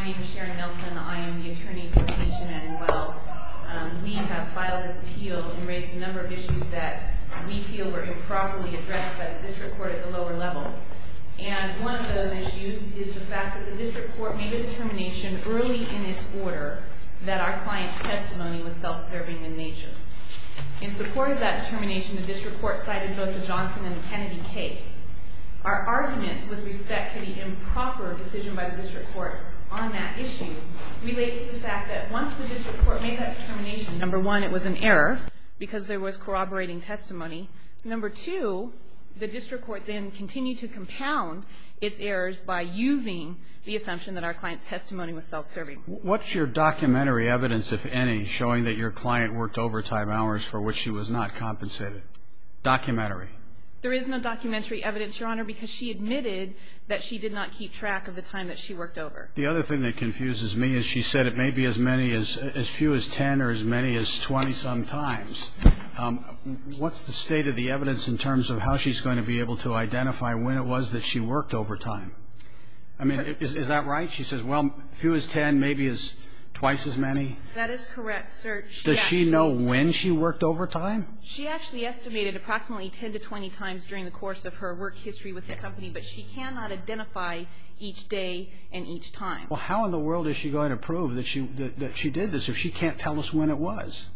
name is Sharon Nelson. I am the attorney for Patient and Wells. We have filed this appeal and raised a number of issues that we feel were improperly addressed by the district court at the lower level. And one of those issues is the fact that the district court made a determination early in its order that our client's testimony was self-serving in nature. In support of that determination, the district court cited both the Johnson and the Kennedy case. Our arguments with respect to the improper decision by the district court on that issue relates to the fact that once the district court made that determination, number one, it was an error because there was corroborating testimony. Number two, the district court then continued to compound its errors by using the assumption that our client's testimony was self-serving. What's your documentary evidence, if any, showing that your client worked overtime hours for which she was not compensated? Documentary. There is no documentary evidence, Your Honor, because she admitted that she did not keep track of the time that she worked over. The other thing that confuses me is she said it may be as many as few as 10 or as many as 20 sometimes. What's the state of the evidence in terms of how she's going to be able to identify when it was that she worked overtime? I mean, is that right? She says, well, few as 10, maybe as twice as many? That is correct, sir. Does she know when she worked overtime? She actually estimated approximately 10 to 20 times during the course of her work history with the company, but she cannot identify each day and each time. Well, how in the world is she going to prove that she did this if she can't tell us when it was?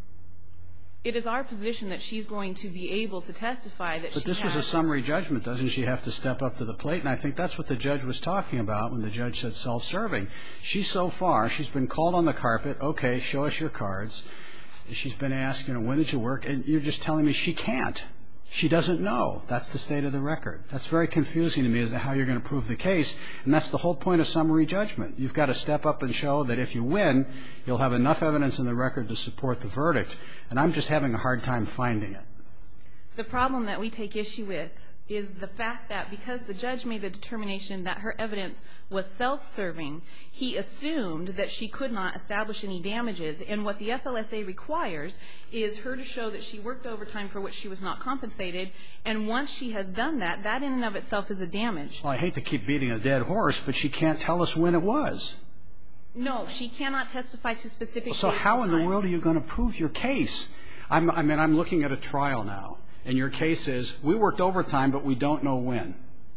It is our position that she's going to be able to testify that she has. But this was a summary judgment. Doesn't she have to step up to the plate? And I think that's what the judge was talking about when the judge said self-serving. She's so far, she's been called on the carpet. Okay, show us your cards. She's been asked, when did you work? And you're just telling me she can't. She doesn't know. That's the state of the record. That's very confusing to me as to how you're going to prove the case. And that's the whole point of summary judgment. You've got to step up and show that if you win, you'll have enough evidence in the record to support the verdict. And I'm just having a hard time finding it. The problem that we take issue with is the fact that because the judge made the determination that her evidence was self-serving, he assumed that she could not establish any damages. And what the FLSA requires is her to show that she worked overtime for which she was not compensated. And once she has done that, that in and of itself is a damage. Well, I hate to keep beating a dead horse, but she can't tell us when it was. No, she cannot testify to specific dates. So how in the world are you going to prove your case? I'm looking at a trial now. And your case is, we worked overtime, but we don't know when.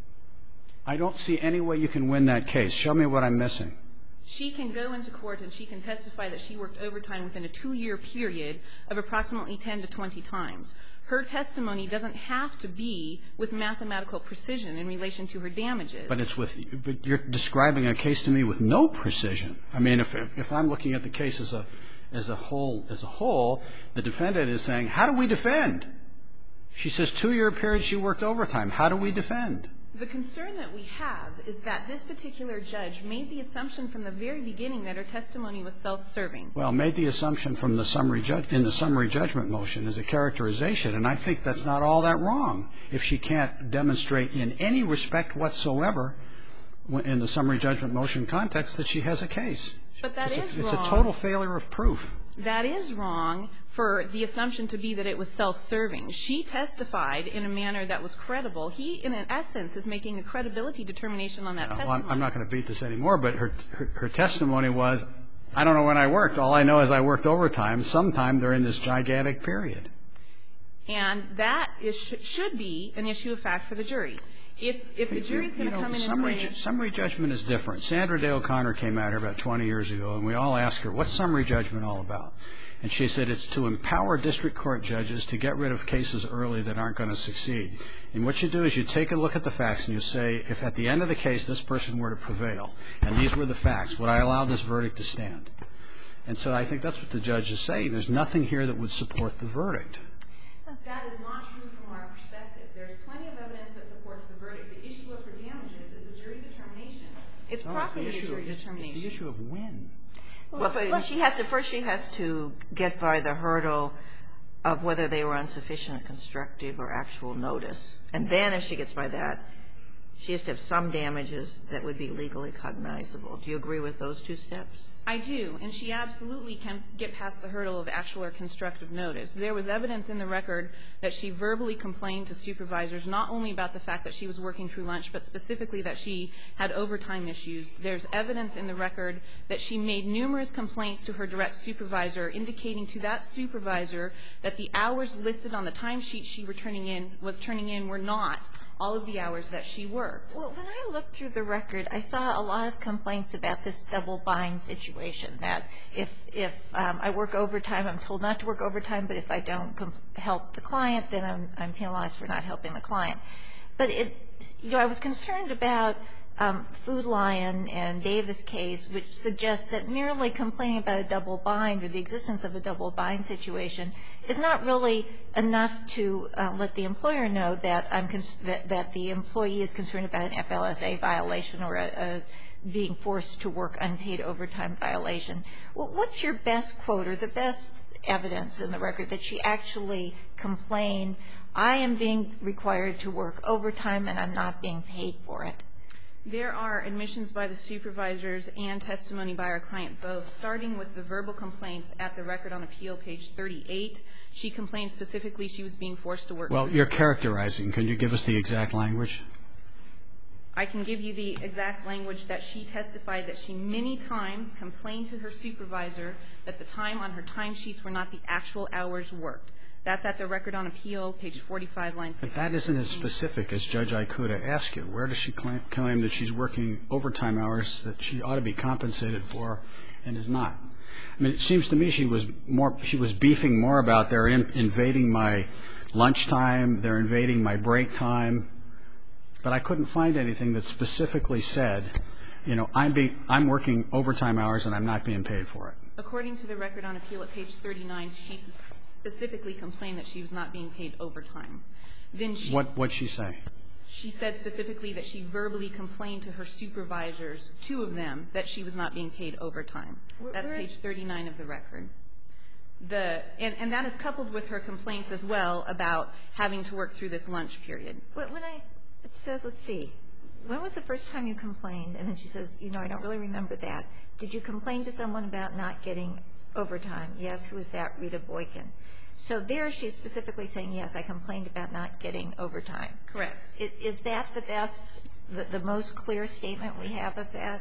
I don't see any way you can win that case. Show me what I'm missing. She can go into court and she can testify that she worked overtime within a 2-year period of approximately 10 to 20 times. Her testimony doesn't have to be with mathematical precision in relation to her damages. But you're describing a case to me with no precision. I mean, if I'm looking at the case as a whole, the defendant is saying, how do we defend? She says 2-year period she worked overtime. How do we defend? The concern that we have is that this particular judge made the assumption from the very beginning that her testimony was self-serving. Well, made the assumption from the summary judgment motion as a characterization, and I think that's not all that wrong if she can't demonstrate in any respect whatsoever in the summary judgment motion context that she has a case. But that is wrong. It's a total failure of proof. That is wrong for the assumption to be that it was self-serving. She testified in a manner that was credible. He, in essence, is making a credibility determination on that testimony. Well, I'm not going to beat this anymore, but her testimony was, I don't know when I worked. All I know is I worked overtime sometime during this gigantic period. And that should be an issue of fact for the jury. If the jury is going to come in and say summary judgment is different. Sandra Day O'Connor came out here about 20 years ago, and we all asked her, what's summary judgment all about? And she said it's to empower district court judges to get rid of cases early that aren't going to succeed. And what you do is you take a look at the facts and you say, if at the end of the case this person were to prevail, and these were the facts, would I allow this verdict to stand? And so I think that's what the judge is saying. There's nothing here that would support the verdict. That is not true from our perspective. There's plenty of evidence that supports the verdict. The issue of her damages is a jury determination. It's properly a jury determination. It's the issue of when. Well, she has to get by the hurdle of whether they were on sufficient constructive or actual notice. And then if she gets by that, she has to have some damages that would be legally cognizable. Do you agree with those two steps? I do, and she absolutely can get past the hurdle of actual or constructive notice. There was evidence in the record that she verbally complained to supervisors not only about the fact that she was working through lunch, but specifically that she had overtime issues. There's evidence in the record that she made numerous complaints to her direct supervisor, indicating to that supervisor that the hours listed on the timesheet she was turning in were not all of the hours that she worked. Well, when I looked through the record, I saw a lot of complaints about this double bind situation, that if I work overtime, I'm told not to work overtime, but if I don't help the client, then I'm penalized for not helping the client. But I was concerned about Food Lion and Davis case, which suggests that merely complaining about a double bind or the existence of a double bind situation is not really enough to let the employer know that that the employee is concerned about an FLSA violation or being forced to work unpaid overtime violation. What's your best quote or the best evidence in the record that she actually complained, I am being required to work overtime and I'm not being paid for it? There are admissions by the supervisors and testimony by our client both, starting with the verbal complaints at the Record on Appeal, page 38. She complained specifically she was being forced to work. Well, you're characterizing. Can you give us the exact language? I can give you the exact language that she testified that she many times complained to her supervisor that the time on her timesheets were not the actual hours worked. That's at the Record on Appeal, page 45, line 16. But that isn't as specific as Judge Ikuda asked you. Where does she claim that she's working overtime hours that she ought to be compensated for and is not? I mean, it seems to me she was beefing more about they're invading my lunchtime, they're invading my break time. But I couldn't find anything that specifically said, you know, I'm working overtime hours and I'm not being paid for it. According to the Record on Appeal at page 39, she specifically complained that she was not being paid overtime. Then What'd she say? She said specifically that she verbally complained to her supervisors, two of them, that she was not being paid overtime. That's page 39 of the Record. And that is coupled with her complaints as well about having to work through this lunch period. It says, let's see, when was the first time you complained? And then she says, you know, I don't really remember that. Did you complain to someone about not getting overtime? Yes. Who was that? Rita Boykin. So there she's specifically saying, yes, I complained about not getting overtime. Correct. Is that the best, the most clear statement we have of that?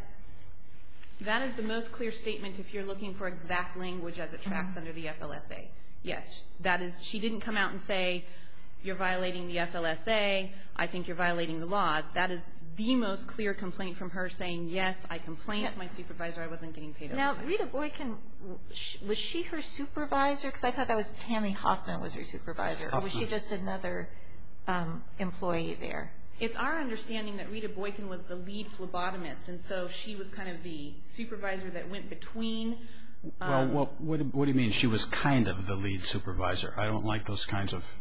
That is the most clear statement if you're looking for exact language as it tracks under the FLSA. Yes. That is, she didn't come out and say, you're violating the FLSA, I think you're violating the laws. That is the most clear complaint from her saying, yes, I complained to my supervisor I wasn't getting paid overtime. Now, Rita Boykin, was she her supervisor? Because I thought that was Tammy Hoffman was her supervisor. Or was she just another employee there? It's our understanding that Rita Boykin was the lead phlebotomist, and so she was kind of the supervisor that went between. Well, what do you mean she was kind of the lead supervisor? I don't like those kinds of.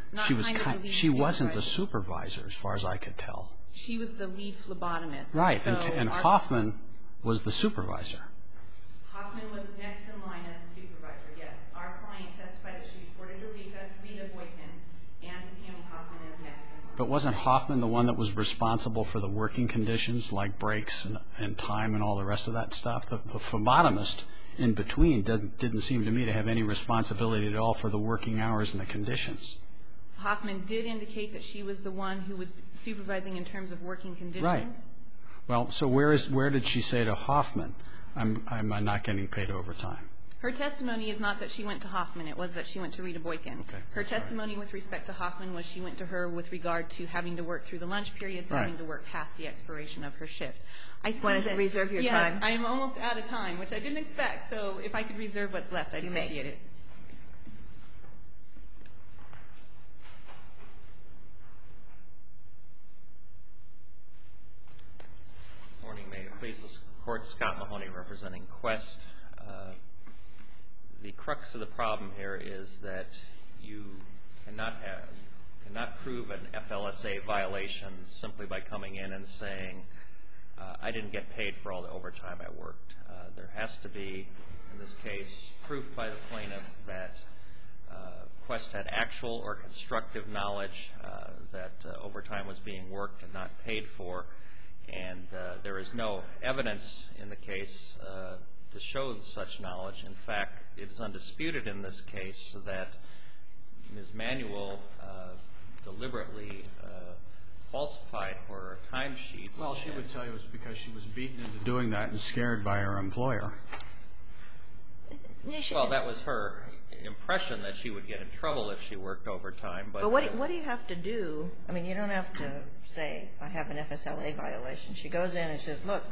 She wasn't the supervisor, as far as I could tell. She was the lead phlebotomist. Right, and Hoffman was the supervisor. Hoffman was next in line as the supervisor, yes. Our client testified that she reported to Rita Boykin and to Tammy Hoffman as next in line. But wasn't Hoffman the one that was responsible for the working conditions, like breaks and time and all the rest of that stuff? The phlebotomist in between didn't seem to me to have any responsibility at all for the working hours and the conditions. Hoffman did indicate that she was the one who was supervising in terms of working conditions. Right. Well, so where did she say to Hoffman, I'm not getting paid overtime? Her testimony is not that she went to Hoffman. It was that she went to Rita Boykin. Okay, her testimony with respect to Hoffman was she went to her with regard to having to work through the lunch periods, having to work past the expiration of her shift. I want to reserve your time. Yes, I am almost out of time, which I didn't expect. So if I could reserve what's left, I'd appreciate it. Morning, Mayor. Please, the Court, Scott Mahoney representing Quest. The crux of the problem here is that you cannot prove an FLSA violation simply by coming in and saying, I didn't get paid for all the overtime I worked. There has to be, in this case, proof by the plaintiff that Quest had actual or constructive knowledge that overtime was being worked and not paid for, and there is no evidence in the case to show such knowledge. In fact, it is undisputed in this case that Ms. Manuel deliberately falsified her timesheets. Well, she would tell you it was because she was beaten into doing that and scared by her employer. Well, that was her impression, that she would get in trouble if she worked overtime. But what do you have to do? I mean, you don't have to say, I have an FSLA violation. She goes in and says, look,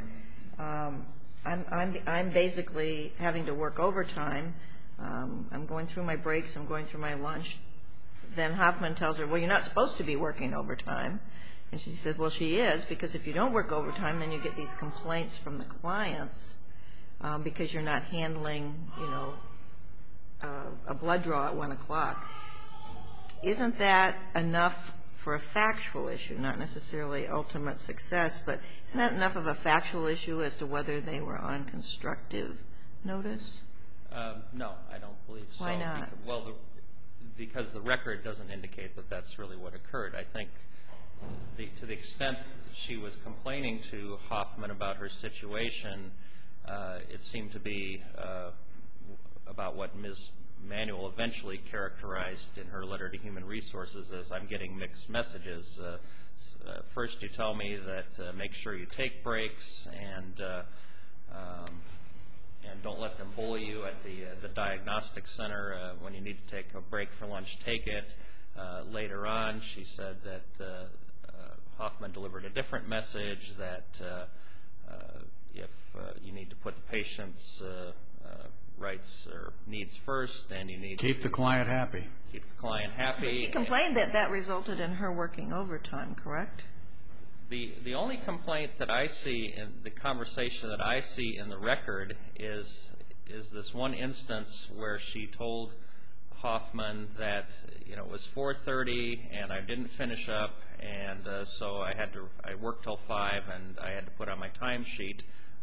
I'm basically having to work overtime. I'm going through my breaks. I'm going through my lunch. Then Hoffman tells her, well, you're not supposed to be working overtime. And she said, well, she is, because if you don't work overtime, then you get these complaints from the clients because you're not handling, you know, a blood draw at 1 o'clock. Isn't that enough for a factual issue, not necessarily ultimate success, but isn't that enough of a factual issue as to whether they were on constructive notice? No, I don't believe so. Why not? Because the record doesn't indicate that that's really what occurred. I think to the extent she was complaining to Hoffman about her situation, it seemed to be about what Ms. Manuel eventually characterized in her letter to Human Resources as, I'm getting mixed messages. First you tell me that make sure you take breaks and don't let them bully you at the diagnostic center. When you need to take a break for lunch, take it. Later on, she said that Hoffman delivered a different message, that if you need to put the patient's rights or needs first, and you need to Keep the client happy. Keep the client happy. But she complained that that resulted in her working overtime, correct? The only complaint that I see in the conversation that I see in the record is this one instance where she told Hoffman that, you know, it was 4:30 and I didn't finish up, and so I worked till 5, and I had to put on my timesheet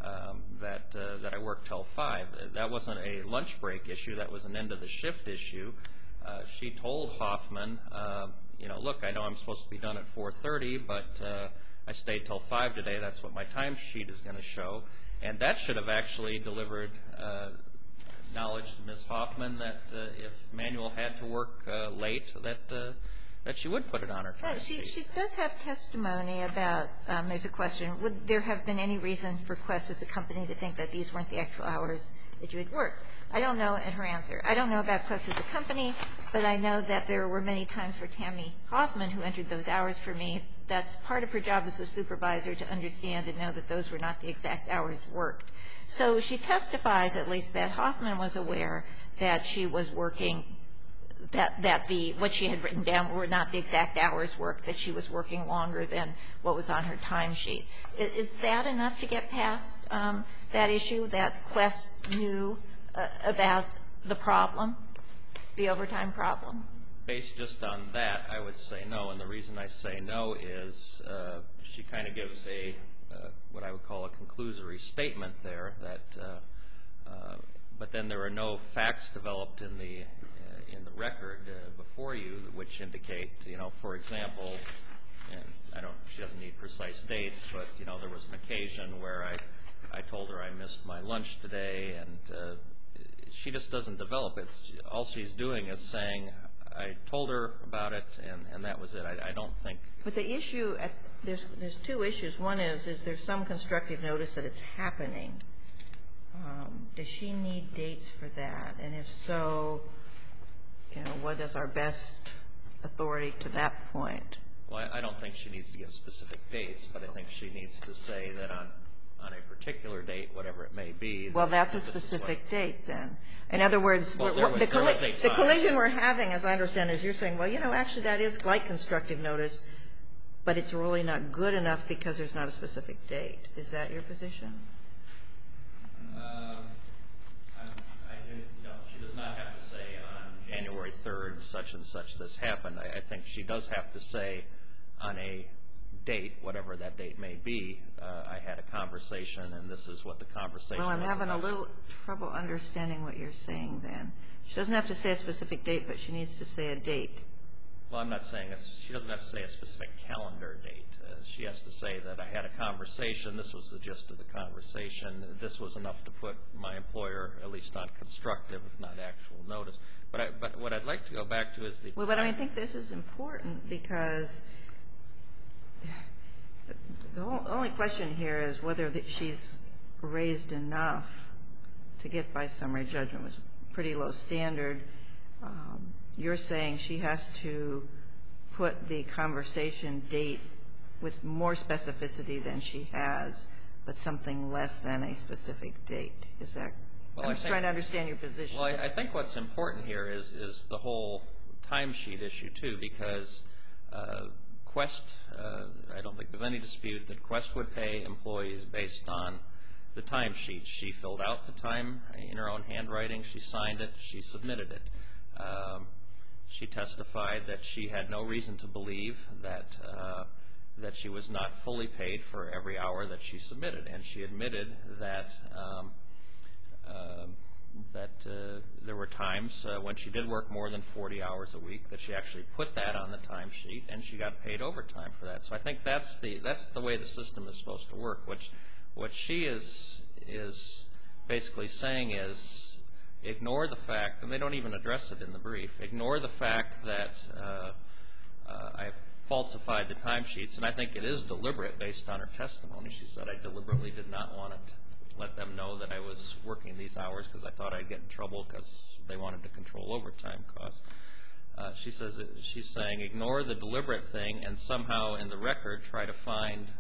that I worked till 5. That wasn't a lunch break issue. That was an end of the shift issue. She told Hoffman, you know, look, I know I'm supposed to be done at 4:30, but I stayed till 5 today. That's what my timesheet is going to show. And that should have actually delivered knowledge to Ms. Hoffman that if Manuel had to work late, that she would put it on her timesheet. She does have testimony about, there's a question, would there have been any reason for Quest as a company to think that these weren't the actual hours that you had worked? I don't know, and her answer, I don't know about Quest as a company, but I know that there were many times for Tammy Hoffman, who entered those hours for me. That's part of her job as a supervisor, to understand and know that those were not the exact hours worked. So she testifies, at least, that Hoffman was aware that she was working, that what she had written down were not the exact hours worked, that she was working longer than what was on her timesheet. Is that enough to get past that issue, that Quest knew about the problem, the overtime problem? Based just on that, I would say no, and the reason I say no is she kind of gives a what I would call a conclusory statement there, that but then there are no facts developed in the record before you which indicate, you know, for example, and she doesn't need precise dates, but you know, there was an occasion where I told her I missed my lunch today, and she just doesn't develop it. All she's doing is saying, I told her about it, and that was it. I don't think. But the issue, there's two issues. One is there some constructive notice that it's happening? Does she need dates for that? And if so, you know, what is our best authority to that point? Well, I don't think she needs to give specific dates, but I think she needs to say that on a particular date, whatever it may be. Well, that's a specific date then. In other words, the collision we're having, as I understand, is you're saying, well, you know, actually that is like constructive notice, but it's really not good enough because there's not a specific date. Is that your position? No, she does not have to say on January 3rd, such and such this happened. I think she does have to say on a date, whatever that date may be, I had a conversation, and this is what the conversation was Well, I'm having about. a little trouble understanding what you're saying then. She doesn't have to say a specific date, but she needs to say a date. Well, I'm not saying she doesn't have to say a specific calendar date. She has to say that I had a conversation. This was the gist of the conversation. This was enough to put my employer at least on constructive, if not actual notice. But what I'd like to go back to is the Well, but I think this is important because the only question here is whether she's raised enough to get by summary judgment. It was a pretty low standard. You're saying she has to put the conversation date with more specificity than she has, but something less than a specific date. Is that? I'm just trying to understand your position. Well, I think what's important here is the whole timesheet issue, too, because Quest, I don't think there's any dispute that Quest would pay employees based on the timesheet. She filled out the time in her own handwriting. She signed it. She submitted it. She testified that she had no reason to believe that she was not fully paid for every hour that she submitted, and she admitted that there were times when she did work more than 40 hours a week that she actually put that on the timesheet, and she got paid overtime for that. So I think that's the way the system is supposed to work. What she is basically saying is, ignore the fact, and they don't even address it in the brief, ignore the fact that I falsified the timesheets, and I think it is deliberate based on her testimony. She said, I deliberately did not want to let them know that I was working these hours because I thought I'd get in trouble because they wanted to control overtime costs. She's saying, ignore the deliberate thing and somehow in the record try to find,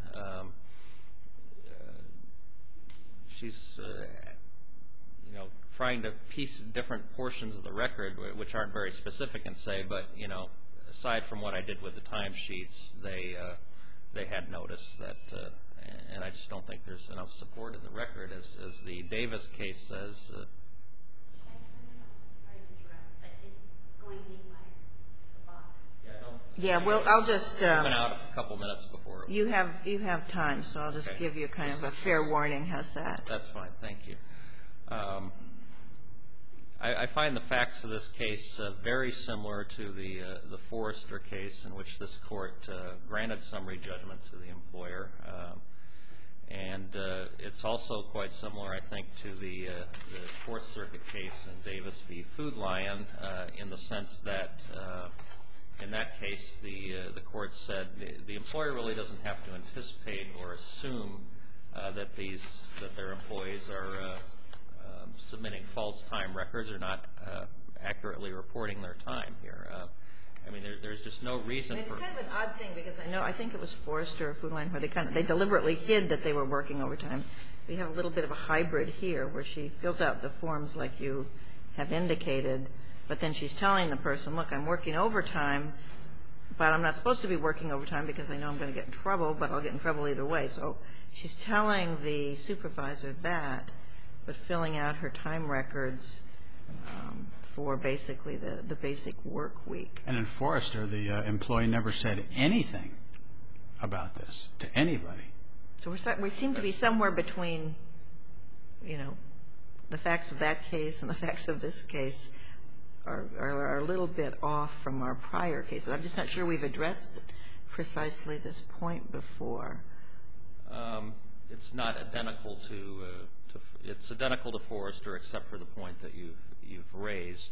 she's trying to piece different portions of the record which aren't very specific and say, but aside from what I did with the timesheets, they had noticed that, and I just don't think there's enough support in the record, as the Davis case says. Sorry to interrupt, but it's going haywire, the box. Yeah, well, I'll just. Went out a couple minutes before. You have time, so I'll just give you kind of a fair warning. How's that? That's fine. Thank you. I find the facts of this case very similar to the Forrester case in which this court granted summary judgment to the employer. And it's also quite similar, I think, to the Fourth Circuit case in Davis v. Food Lion in the sense that in that case the court said the employer really doesn't have to anticipate or assume that their employees are submitting false time records or not accurately reporting their time here. I mean, there's just no reason for. It's kind of an odd thing because I think it was Forrester or Food Lion where they deliberately hid that they were working overtime. We have a little bit of a hybrid here where she fills out the forms like you have indicated, but then she's telling the person, look, I'm working overtime, but I'm not supposed to be working overtime because I know I'm going to get in trouble, but I'll get in trouble either way. So she's telling the supervisor that, but filling out her time records for basically the basic work week. And in Forrester, the employee never said anything about this to anybody. So we seem to be somewhere between, the facts of that case and the facts of this case are a little bit off from our prior cases. I'm just not sure we've addressed precisely this point before. It's not identical to it's identical to Forrester except for the point that you've raised.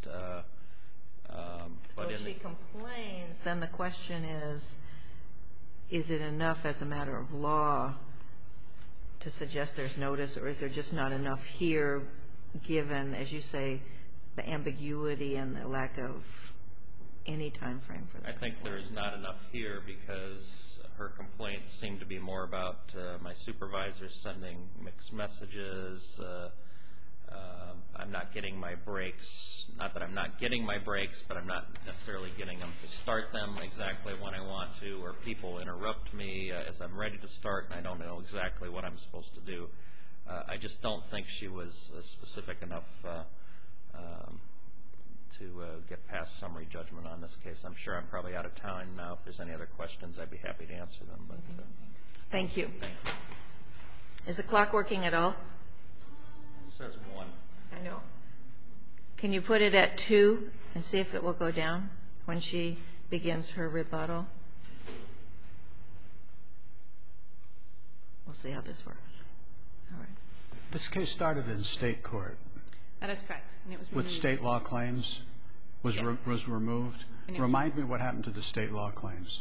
So if she complains, then the question is it enough as a matter of law to suggest there's notice, or is there just not enough here given, as you say, the ambiguity and the lack of any time frame for that? I think there is not enough here because her complaints seem to be more about my supervisor sending mixed messages. I'm not getting my breaks. Not that I'm not getting my breaks, but I'm not necessarily getting them to start them exactly when I want to, or people interrupt me as I'm ready to start and I don't know exactly what I'm supposed to do. I just don't think she was specific enough get past summary judgment on this case. I'm sure I'm probably out of time now. If there's any other questions, I'd be happy to answer them. But Thank you. thank you. Is the clock working at all? It says 1. I know. Can you put it at 2 and see if it will go down when she begins her rebuttal? We'll see how this works. All right. This case started in state court That is correct. And it was with removed. state law claims, was Yeah. was removed. And it was- Remind me what happened to the state law claims.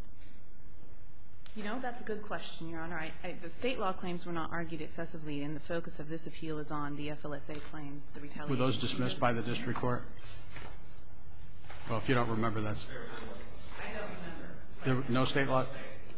You know, that's a good question, Your Honor. The state law claims were not argued excessively, and the focus of this appeal is on the FLSA claims, the retaliation. Were those dismissed by the district court? Well, if you don't remember, that's I don't remember. there were no state law.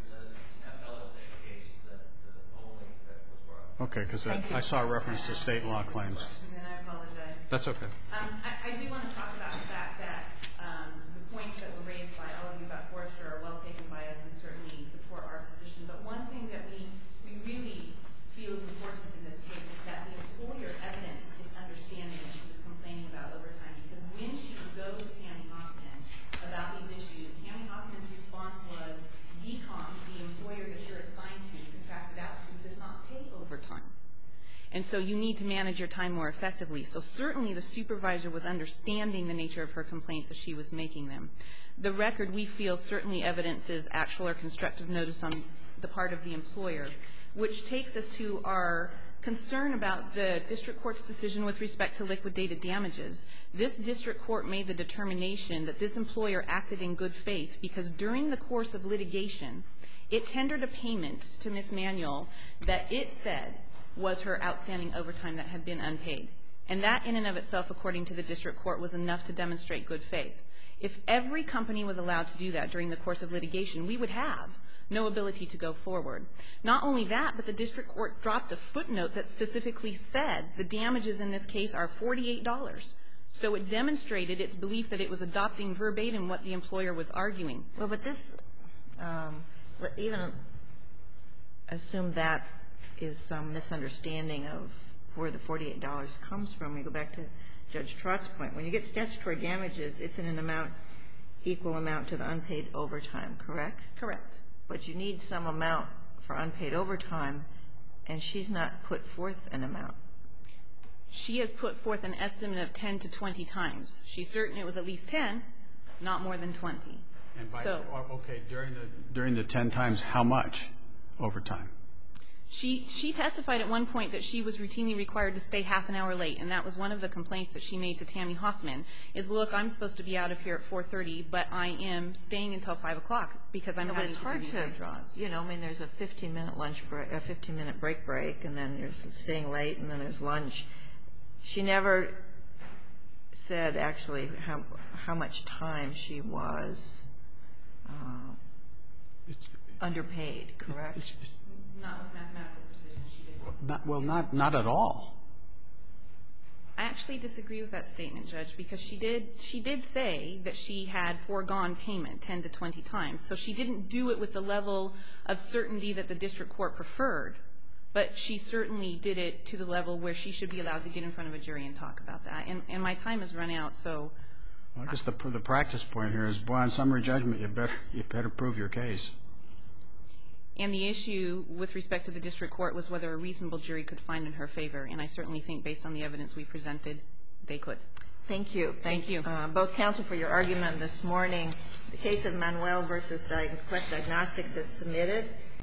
Okay, because I saw a reference to state law claims. And then I apologize. That's okay. I do want to talk about the fact that the points that were raised by all of you about Forrester are well taken by us and certainly support our position. But one thing that we really feel is important in this case is that the employer evidence is understanding that she was complaining about overtime. Because when she would go to Tammy Hoffman about these issues, Tammy Hoffman's response was, DECOM, the employer that you're assigned to, contracted out to, does not pay overtime. And so you need to manage your time more effectively. So certainly the supervisor was understanding the nature of her complaints as she was making them. The record, we feel, certainly evidences actual or constructive notice on the part of the employer, which takes us to our concern about the district court's decision with respect to liquidated damages. This district court made the determination that this employer acted in good faith because during the course of litigation, it tendered a payment to Ms. Manuel that it said was her outstanding overtime that had been unpaid. And that in and of itself, according to the district court, was enough to demonstrate good faith. If every company was allowed to do that during the course of litigation, we would have no ability to go forward. Not only that, but the district court dropped a footnote that specifically said the damages in this case are $48. So it demonstrated its belief that it was adopting verbatim what the employer was arguing. Well, but this, even assume that is some misunderstanding of where the $48 comes from. We go back to Judge Trott's point. When you get statutory damages, it's in an amount, equal amount to the unpaid overtime, correct? Correct. But you need some amount for unpaid overtime, and she's not put forth an amount. She has put forth an estimate of 10 to 20 times. She's certain it was at least 10, not more than 20. And by, So, okay, during the 10 times, how much overtime? She testified at one point that she was routinely required to stay half an hour late, and that was one of the complaints that she made to Tammy Hoffman, is, look, I'm supposed to be out of here at 4:30, but I am staying until 5 o'clock because I'm having to do these late draws. You know, I mean, there's a 15-minute lunch break, a 15-minute break, and then there's staying late, and then there's lunch. She never said actually how much time she was underpaid, correct? Not with mathematical precision, she did. Not at all. I actually disagree with that statement, Judge, because she did say that she had foregone payment 10 to 20 times. So she didn't do it with the level of certainty that the district court preferred, but she certainly did it to the level where she should be allowed to get in front of a jury and talk about that. And my time has run out, so. Well, I guess the practice point here is, boy, on summary judgment, you better prove your case. And the issue with respect to the district court was whether a reasonable jury could find in her favor, and I certainly think based on the evidence we presented, they could. Thank you. Thank you. Both counsel for your argument this morning. The case of Manuel versus Quest Diagnostics is submitted.